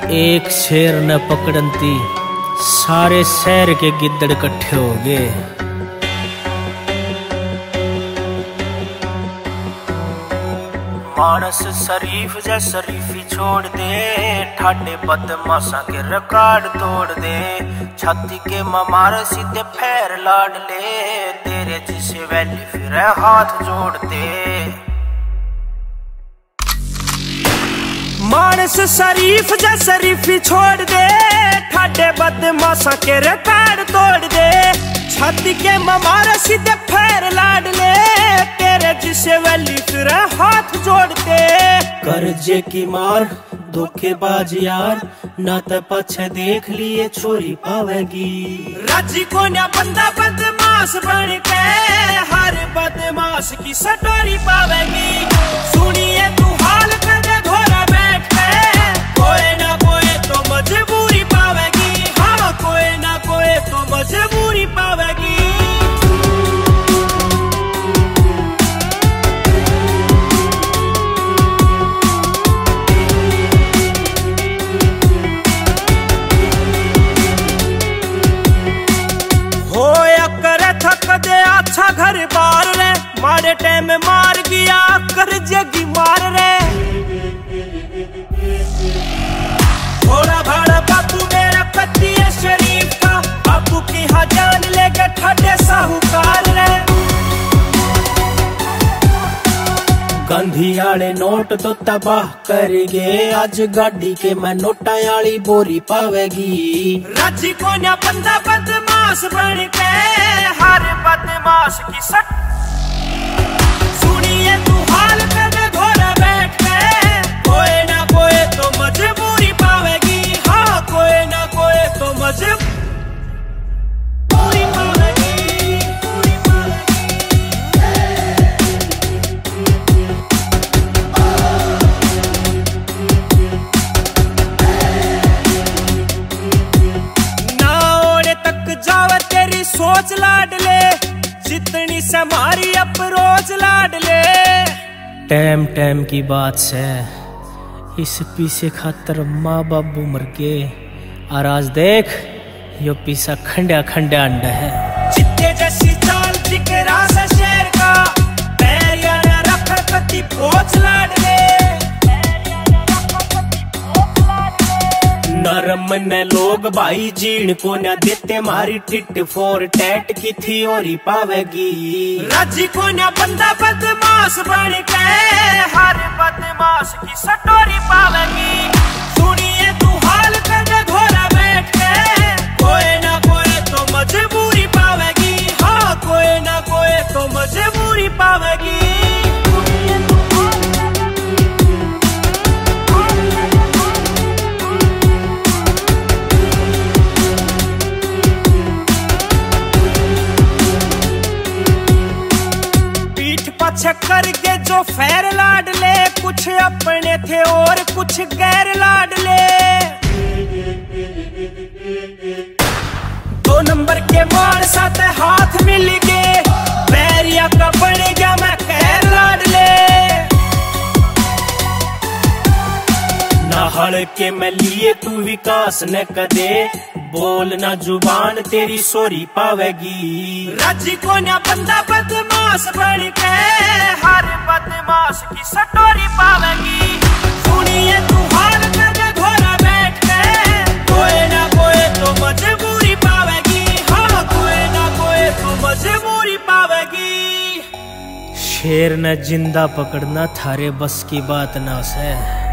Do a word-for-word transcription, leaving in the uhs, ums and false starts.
एक शेर न पकड़ती सारे शहर के गिद्दड़ इकट्ठे हो गए। मानस शरीफ जा शरीफी छोड़ दे, ठाडे बदमाशा के रिकॉर्ड तोड़ दे। छाती के ममार सीधे फेर लाड ले, तेरे जिसे वैली फिर हाथ जोड़ दे। मानस शरीफ जा शरीफी छोड़ दे, ठाडे बदमाशा के रिकॉर्ड तोड़ दे। छाती के ममार सीधे फेर लाड ले, तेरे जिसे वैली फिर हाथ जोड़ दे। कर्जे की मार धोखेबाज यार, ना तो पछे देख लिए छोरी पावेगी। राजी को ना बंदा बदमाश बन के, हर बदमाश की सटोरी पावेगी। सुनिए तू हाल कर दे घोड़ा बैठ के, कोई ना कोई तो मजबूरी पावेगी। हाँ कोई ना कोई तो मजबूरी पावेगी। दे अच्छा घर बार रे, मारे टाइम मार गया कर जगी मार रे। थोड़ा भाड़ा बापू मेरा पति है शरीफ का, बापू की हाँ जान लेके ठाडे साहूकार रे। गंधी आले नोट तो तबाह करेगे, आज गाड़ी के मैं नोटा आली बोरी पावेगी। राजी को ना बंदा बदमाश बन के, हर बदमाश की सट। सुनिए तू हाल पे दे घोड़ा बैठ के, कोई ना कोई तो मजबूरी पावेगी। हाँ कोई ना कोई तो मजबूरी पावेगी। सोच लाड ले, जितनी समारी अप्रोच लाड ले। टाइम टाइम की बात से इस पीछे खातर माँ बाबू मर गए, और आज देख यो पीसा खंडा खंडा अंडा है। चित्ते जैसी चाल जिगरा से शेर का, पैरिया न रख कति पोच लाड ले। नरम न लोग भाई जीण को न देते, मारी टिट फोर टैट की थ्योरी पावेगी। राजी को न बंदा बदमाश बन के, हर बदमाश की सटोरी पावेगी। सुनिए तू हाल कर दे घोड़ा बैठ के, कोई ना कोई तो मजबूरी पावेगी। हाँ कोई ना कोई तो मजबूरी पावेगी। चक्कर के जो फैर लाड ले, कुछ अपने थे और कुछ गैर लाड ले। दो नंबर के मार साथ हाथ मिल गए, बैरिया का बन गया मैं कहर लाड ले। ना हड़ के मैं लिए तू विकास न कदे, बोलना जुबान तेरी सोरी पावेगी। राजी को ना बंदा बदमाश बन के, हर बदमाश की सटोरी पावेगी। सुनिए तू हाल कर दे घोड़ा बैठ के, कोई ना कोई तो मजबूरी पावेगी। हाँ कोई ना कोई तो मजबूरी पावेगी। शेर न जिंदा पकड़ना थारे बस की बात ना से।